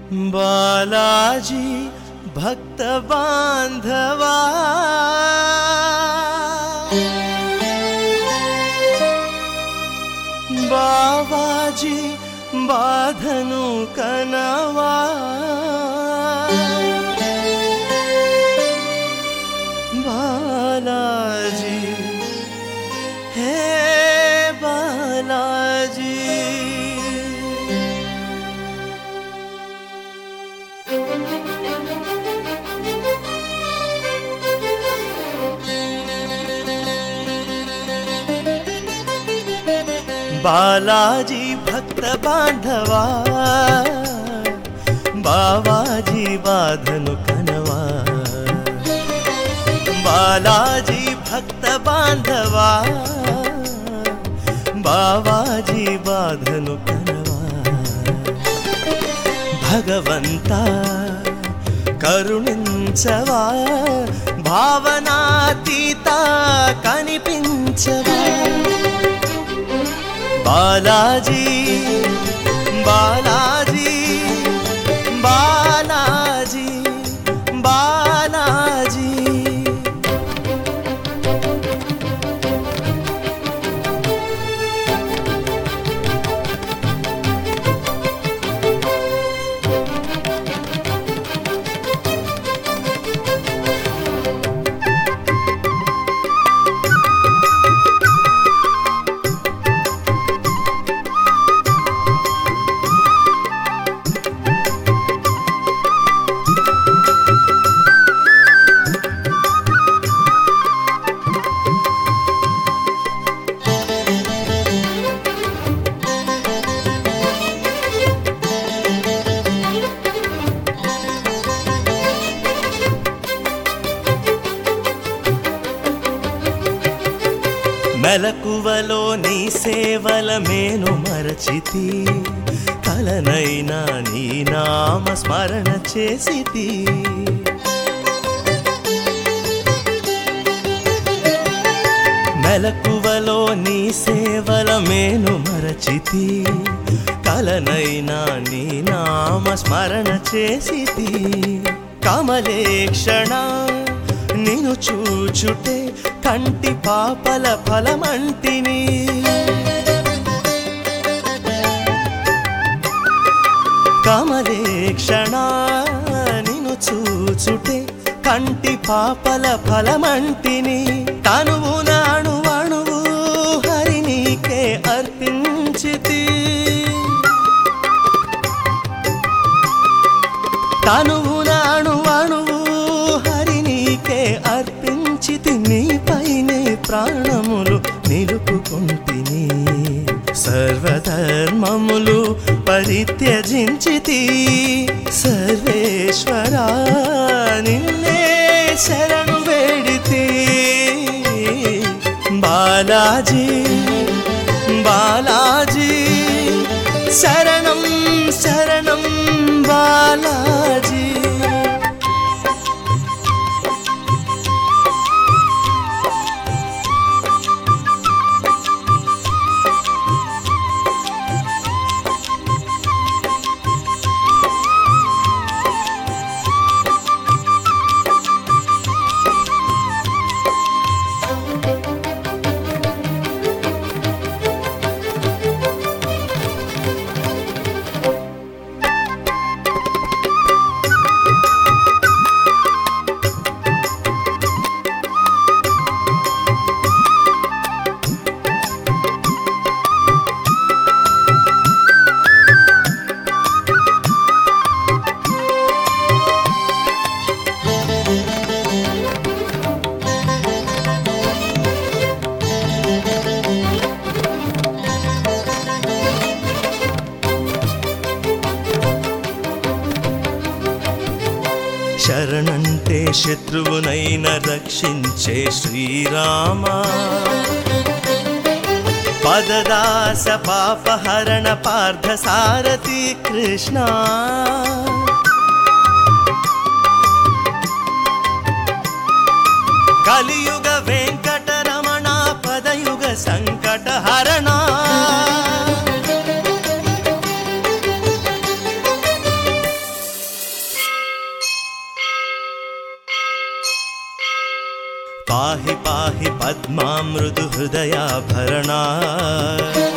बालाजी भक्त बांधवा बाबाजी बाधनु कनवा बालाजी हे बालाजी बालाजी भक्त बांधवा बाबाजी बाधनु कनवा बालाजी भक्त बांधवा बाबाजी बाधनु कनवा भगवंता करुणिंचवा भावनातीता कनिपिंचवा बालाजी बालाजी बालाजी बालाजी మెలకువలో నీ సేవల మేను మరచితి కలనైనా నీ నామ స్మరణ చేసితి మెలకువలో నీ సేవల మేను మరచితి కలనైనా నీ నామ స్మరణ చేసితి కమలేక్షణ నిను చూచుటే కంటి పాపల ఫలమంటిని కమలేక్షణ నిను చూచుటే కంటి పాపల ఫలమంటిని తనువు నాణు అణువు హరి నీకే అర్పించితి తనువు నాణు అణువు హరి నీకే అర్పించితి నీపైనే ప్రాణములు నిలుపుకుంటిని సర్వధర్మములు పరిత్యజించితి సర్వేశ్వరా నిన్నే శరణు వేడితి బాలాజీ బాలాజీ శరణం శరణం బాలాజీ శరణంటే శత్రువునైన రక్షించే శ్రీరామ పదదాస పాపహరణ పార్థ సారథి కృష్ణ కలియుగ వెంకటరమణ పదయుగ సంకటహరణ पाहि पाहि पद्मामृदुहृदयाभरणा